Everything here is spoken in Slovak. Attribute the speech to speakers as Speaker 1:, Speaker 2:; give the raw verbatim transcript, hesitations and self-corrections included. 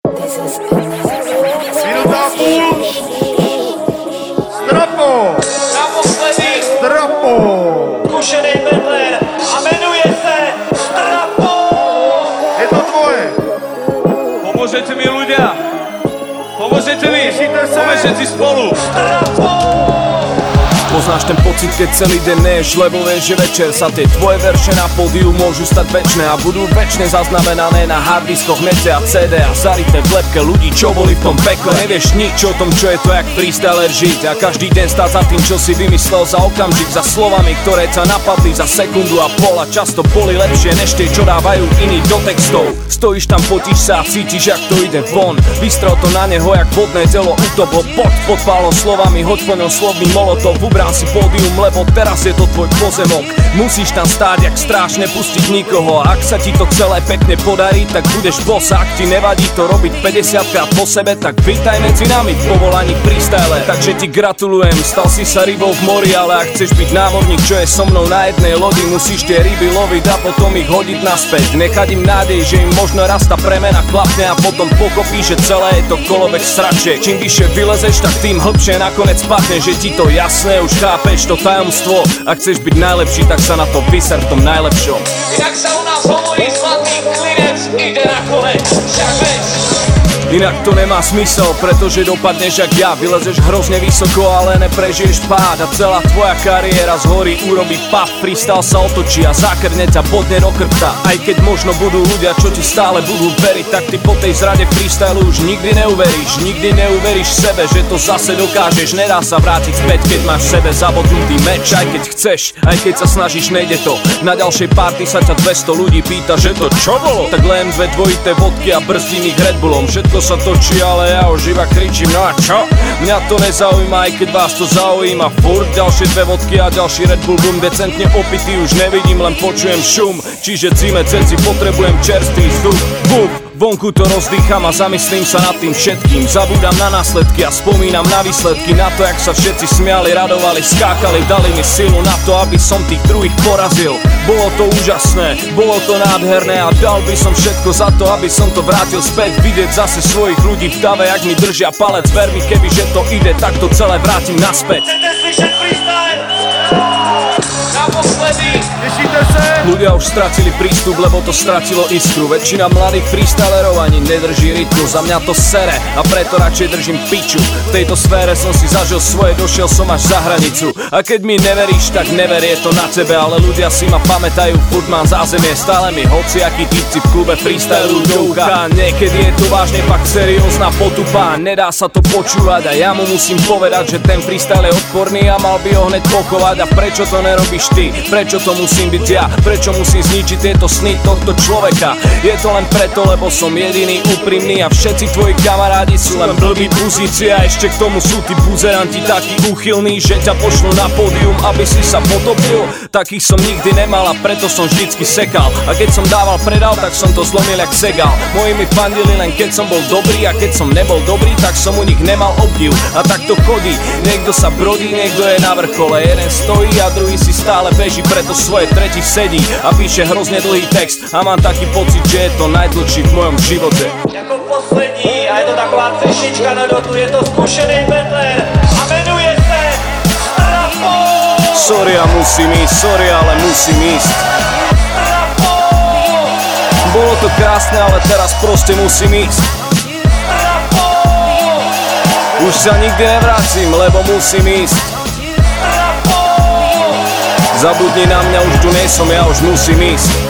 Speaker 1: Minúta a půl. Strapo.
Speaker 2: Naposledy.
Speaker 1: Strapo.
Speaker 2: Zkušený Bettler a jmenuje se Strapo.
Speaker 1: Je to tvoje.
Speaker 3: Pomôžete mi ľudia. Pomôžete mi.
Speaker 1: Tešíte sa.
Speaker 3: Poďme všetci spolu.
Speaker 2: Strapo.
Speaker 4: Poznáš ten pocit, keď celý deň neješ, lebo vieš, že večer sa tie tvoje verše na pódiu môžu stať večné a budú večne zaznamenané na harddiskoch, nete a cé dé a zarité v lepke ľudí, čo boli v tom pekle. Nevieš nič o tom, čo je to, jak freestyler žiť a každý deň stáť za tým, čo si vymyslel za okamžik, za slovami, ktoré ťa napadli za sekundu a pol a často boli lepšie než tie, čo dávajú iní do textov. Stojíš tam, potíš sa a cítiš, jak to ide von. Vystrel to na neho, jak vodné telo, utop ho pod podpálom slovami, hoď po ňom slovný molotov. Ubrán si pódium, lebo teraz je to tvoj pozemok. Musíš tam stáť, jak stráž, nepustiť nikoho. A ak sa ti to celé pekne podarí, tak budeš boss. Ak ti nevadí to robiť päťdesiat krát po sebe, tak vítaj medzi nami v povolaní freestyle. Takže ti gratulujem, stal si sa rybou v mori, ale ak chceš byť námorník, čo je so mnou na jednej lodi, musíš tie ryby loviť a potom ich hodiť naspäť. Nechať im nádej, že im možno raz tá premena klapne a potom pochopíš, že celé je to kolobek sračiek. Čím vyššie vylezeš, tak tým hlbšie nakoniec spadne, že ti to jasné už chápeš to tajomstvo. Ak chceš byť najlepší, tak sa na to vyser v tom najlepšom.
Speaker 2: Inak sa u nás hovorí, zlatý klinec ide na konec. Však veď.
Speaker 4: Inak to nemá smysel, pretože dopadneš jak ja. Vylezeš hrozne vysoko, ale neprežiješ pád a celá tvoja kariéra zhorí, urobí paf. Freestyle sa otočí a zákrne ťa bodne do chrbta. Aj keď možno budú ľudia, čo ti stále budú veriť, tak ty po tej zrade freestylu už nikdy neuveríš. Nikdy neuveríš sebe, že to zase dokážeš. Nedá sa vrátiť späť, keď máš v sebe zabodnutý meč. Aj keď chceš, aj keď sa snažíš, nejde to. Na ďalšej party sa ťa dvesto ľudí pýta, že to čo bolo? Tak len dve dvojité vodky a brzdím ich Red Bullom. Všetko sa točí, ale ja už iba kričím, no a čo? Mňa to nezaujíma, aj keď vás to zaujíma. Furt ďalšie dve vodky a ďalší Red Bull boom. Decentne opitý už nevidím, len počujem šum. Čiže zime ceci potrebujem čerstvý vzduch. Bum! Vonku to rozdýcham a zamyslím sa nad tým všetkým. Zabúdam na následky a spomínam na výsledky. Na to, jak sa všetci smiali, radovali, skákali, dali mi silu na to, aby som tých druhých porazil. Bolo to úžasné, bolo to nádherné a dal by som všetko za to, aby som to vrátil späť. Vidieť zase svojich ľudí v dave, jak mi držia palec. Ver mi, kebyže to ide, tak to celé vrátim naspäť.
Speaker 2: Chcete slyšet freestyle? Naposledy.
Speaker 1: Tešíte sa?
Speaker 4: Ľudia už stratili prístup, lebo to stratilo iskru. Väčšina mladých freestylerov ani nedrží rytmus. Za mňa to sere a preto radšej držím piču. V tejto sfére som si zažil svoje, došiel som až za hranicu. A keď mi neveríš, tak never, je to na tebe. Ale ľudia si ma pamätajú, furt mám zázemie. Stále mi hociaký typci v klube freestylu do ucha. Niekedy je to vážne fakt seriózna potupa. Nedá sa to počúvať a ja mu musím povedať, že ten freestyle je odporný a mal by ho hneď pochovať. A prečo to nerobíš ty? Prečo to musím byť ja? Prečo musím zničiť tieto sny tohto človeka? Je to len preto, lebo som jediný úprimný a všetci tvoji kamarádi sú len blbí buzíci. A ešte k tomu sú tí buzeranti takí úchylní, že ťa pošlú na pódium, aby si sa potopil. Takých som nikdy nemal a preto som vždycky sekal. A keď som dával predal, tak som to zlomil jak segal. Moji mi fandili len keď som bol dobrý a keď som nebol dobrý, tak som u nich nemal obdiv. A tak to chodí, niekto sa brodí, niekto je na vrchole. Jeden stojí a druhý si stále beží, preto svoje tretí sedí a píše hrozne dlhý text. A mám taký pocit, že je to najdlhší v mojom živote.
Speaker 2: Jako poslední, a je to taková třešička na dotu, je to zkušený Bettler a jmenuje se Strapo.
Speaker 4: Sorry, a musím ísť, sorry, ale musím ísť.
Speaker 2: Strapo.
Speaker 4: Bolo to krásne, ale teraz proste musím ísť.
Speaker 2: Strapo.
Speaker 4: Už sa nikdy nevrátim, lebo musím ísť.
Speaker 2: Strapo.
Speaker 4: Zabudni na mňa, už tu nie som, ja už musím ísť.